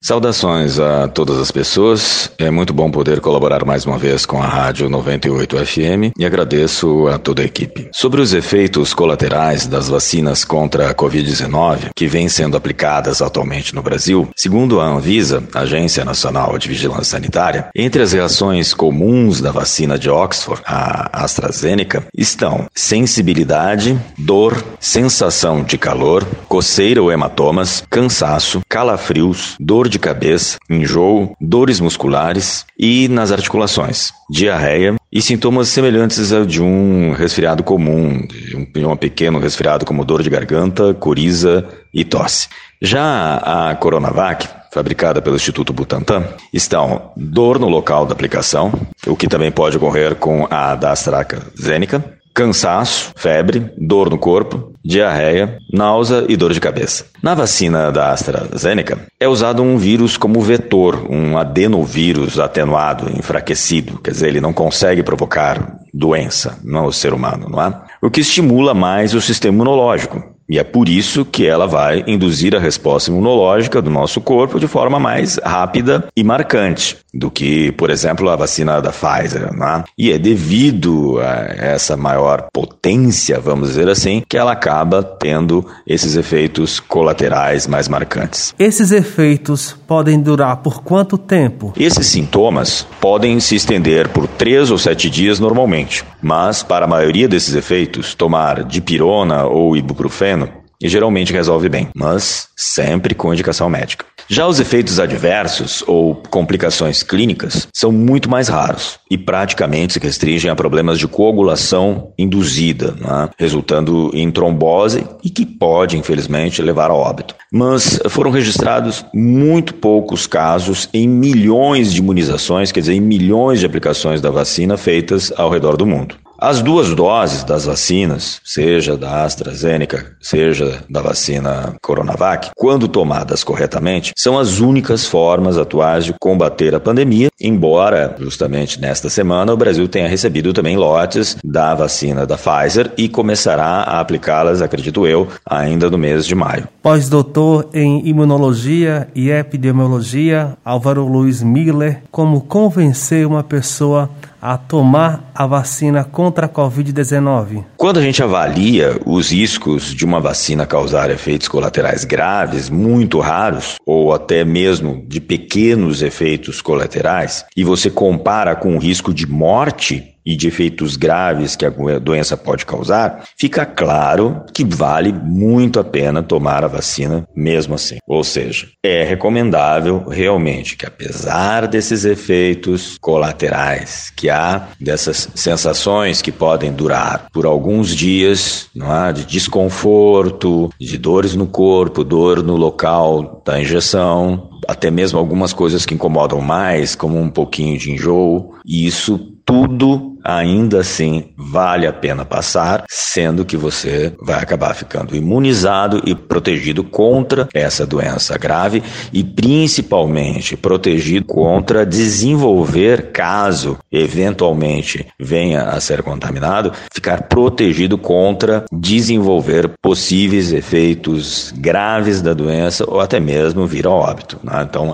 Saudações a todas as pessoas, é muito bom poder colaborar mais uma vez com a Rádio 98 FM e agradeço a toda a equipe. Sobre os efeitos colaterais das vacinas contra a Covid-19 que vêm sendo aplicadas atualmente no Brasil, segundo a Anvisa, Agência Nacional de Vigilância Sanitária, entre as reações comuns da vacina de Oxford, a AstraZeneca, estão sensibilidade, dor, sensação de calor, coceira ou hematomas, cansaço, calafrios, dor de cabeça, enjoo, dores musculares e nas articulações, diarreia e sintomas semelhantes ao de um resfriado comum, de um pequeno resfriado como dor de garganta, coriza e tosse. Já a Coronavac, fabricada pelo Instituto Butantan, estão dor no local da aplicação, o que também pode ocorrer com a da AstraZeneca, cansaço, febre, dor no corpo, diarreia, náusea e dor de cabeça. Na vacina da AstraZeneca, é usado um vírus como vetor, um adenovírus atenuado, enfraquecido, quer dizer, ele não consegue provocar doença no ser humano, não é? O que estimula mais o sistema imunológico. E é por isso que ela vai induzir a resposta imunológica do nosso corpo de forma mais rápida e marcante do que, por exemplo, a vacina da Pfizer, né? E é devido a essa maior potência, vamos dizer assim, que ela acaba tendo esses efeitos colaterais mais marcantes. Esses efeitos podem durar por quanto tempo? Esses sintomas podem se estender por 3 ou 7 dias normalmente, mas para a maioria desses efeitos, tomar dipirona ou ibuprofeno e geralmente resolve bem, mas sempre com indicação médica. Já os efeitos adversos ou complicações clínicas são muito mais raros e praticamente se restringem a problemas de coagulação induzida, né, resultando em trombose e que pode, infelizmente, levar ao óbito. Mas foram registrados muito poucos casos em milhões de imunizações, quer dizer, em milhões de aplicações da vacina feitas ao redor do mundo. As 2 doses das vacinas, seja da AstraZeneca, seja da vacina Coronavac, quando tomadas corretamente, são as únicas formas atuais de combater a pandemia, embora, justamente nesta semana, o Brasil tenha recebido também lotes da vacina da Pfizer e começará a aplicá-las, acredito eu, ainda no mês de maio. Pós-doutor em Imunologia e Epidemiologia, Álvaro Luiz Miller, como convencer uma pessoa a tomar a vacina contra a Covid-19? Quando a gente avalia os riscos de uma vacina causar efeitos colaterais graves, muito raros, ou até mesmo de pequenos efeitos colaterais, e você compara com o risco de morte e de efeitos graves que a doença pode causar, fica claro que vale muito a pena tomar a vacina mesmo assim. Ou seja, é recomendável realmente que, apesar desses efeitos colaterais que há, dessas sensações que podem durar por alguns dias, não é? De desconforto, de dores no corpo, dor no local da injeção, até mesmo algumas coisas que incomodam mais, como um pouquinho de enjoo, e isso tudo ainda assim vale a pena passar, sendo que você vai acabar ficando imunizado e protegido contra essa doença grave e principalmente protegido contra desenvolver, caso eventualmente venha a ser contaminado, ficar protegido contra desenvolver possíveis efeitos graves da doença ou até mesmo vir ao óbito, né? Então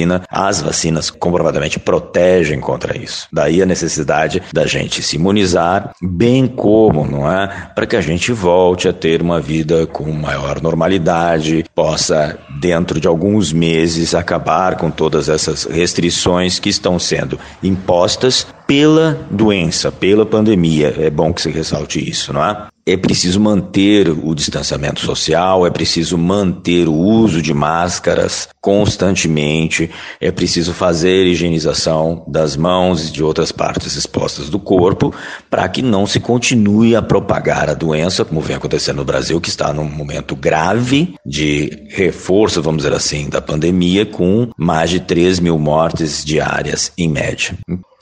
as vacinas comprovadamente protegem contra isso. Daí a necessidade da gente se imunizar, bem como, não é, para que a gente volte a ter uma vida com maior normalidade, possa, dentro de alguns meses, acabar com todas essas restrições que estão sendo impostas pela doença, pela pandemia. É bom que se ressalte isso, não é? É preciso manter o distanciamento social, é preciso manter o uso de máscaras constantemente, é preciso fazer higienização das mãos e de outras partes expostas do corpo para que não se continue a propagar a doença, como vem acontecendo no Brasil, que está num momento grave de reforço, vamos dizer assim, da pandemia, com mais de 3 mil mortes diárias em média.